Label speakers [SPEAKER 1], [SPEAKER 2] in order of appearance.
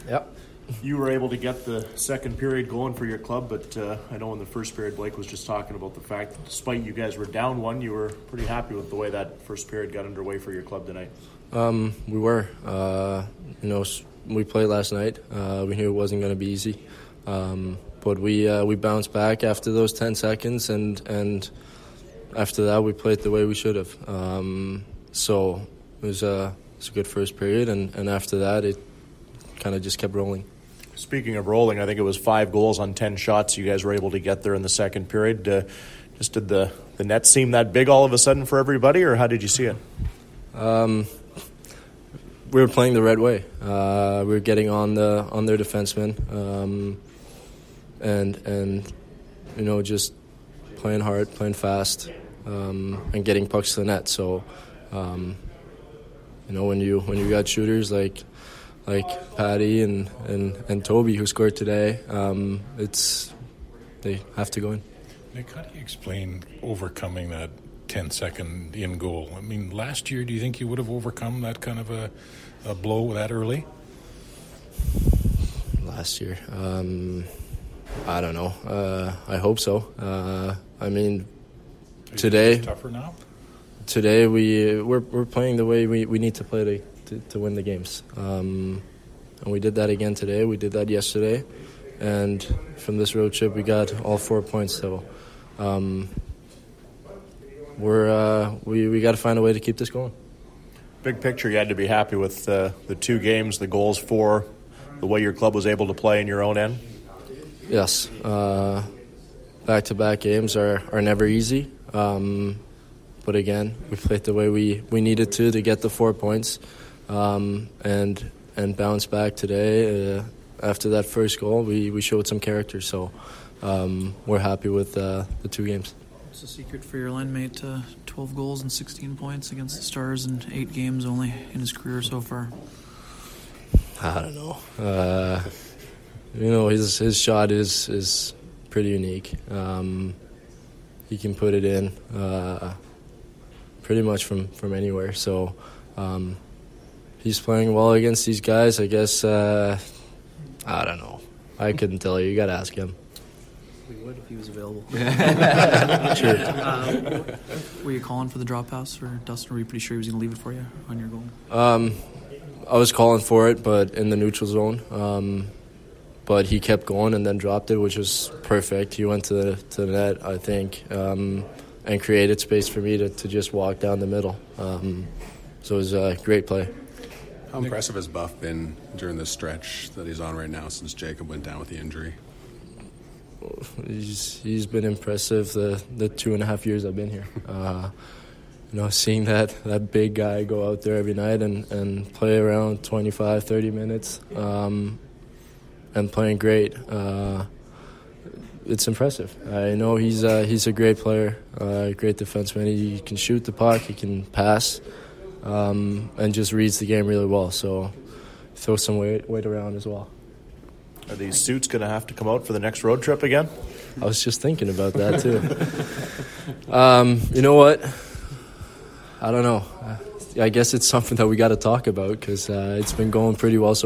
[SPEAKER 1] Yep.
[SPEAKER 2] You were able to get the second period going for your club, but I know in the first period Blake was just talking about the fact that despite you guys were down one, you were pretty happy with the way that first period got underway for your club tonight.
[SPEAKER 1] We were. We played last night. We knew it wasn't going to be easy. But we bounced back after those 10 seconds, and after that we played the way we should have. So it was a good first period, and after that it kind of just kept rolling.
[SPEAKER 2] Speaking of rolling, I think it was 5 goals on 10 shots you guys were able to get there in the second period. Just did the net seem that big all of a sudden for everybody, or how did you see it?
[SPEAKER 1] We were playing the right way. We were getting on their defensemen, and just playing hard, playing fast, and getting pucks to the net. So, when you got shooters like Patty and Toby who scored today, they have to go in.
[SPEAKER 3] Nick, how do you explain overcoming that 10-second in goal? I mean, last year, do you think you would have overcome that kind of a blow that early?
[SPEAKER 1] Last year, I don't know. I hope so. Today
[SPEAKER 3] It's tougher now.
[SPEAKER 1] Today we're playing the way we need to play to win the games, and we did that again today. We did that yesterday, and from this road trip we got all 4 points. So we got to find a way to keep this going.
[SPEAKER 2] Big picture, you had to be happy with the 2 games, the goals for, the way your club was able to play in your own end?
[SPEAKER 1] Yes. Back-to-back games are never easy. But again, we played the way we needed to get the 4 points, and bounce back today. After that first goal, we showed some character. So we're happy with the 2 games.
[SPEAKER 4] What's the secret for your line mate to 12 goals and 16 points against the Stars in 8 games only in his career so far?
[SPEAKER 1] I don't know. His shot is pretty unique. He can put it in pretty much from anywhere. So he's playing well against these guys. I guess, I don't know. I couldn't tell you. You got to ask him.
[SPEAKER 4] We would if he was available.
[SPEAKER 1] Sure.
[SPEAKER 4] Were you calling for the drop pass for Dustin, or were you pretty sure he was going to leave it for you on your goal?
[SPEAKER 1] I was calling for it, but in the neutral zone. But he kept going and then dropped it, which was perfect. He went to the net, I think, and created space for me to just walk down the middle. So it was a great play.
[SPEAKER 5] How impressive has Buff been during this stretch that he's on right now since Jacob went down with the injury?
[SPEAKER 1] He's been impressive the 2.5 years I've been here. Seeing that big guy go out there every night and play around 25, 30 minutes and playing great, it's impressive. I know he's a great player, great defenseman. He can shoot the puck, he can pass, and just reads the game really well. So throw some weight around as well.
[SPEAKER 2] Are these suits going to have to come out for the next road trip again?
[SPEAKER 1] I was just thinking about that too. You know what? I don't know. I guess it's something that we got to talk about because it's been going pretty well so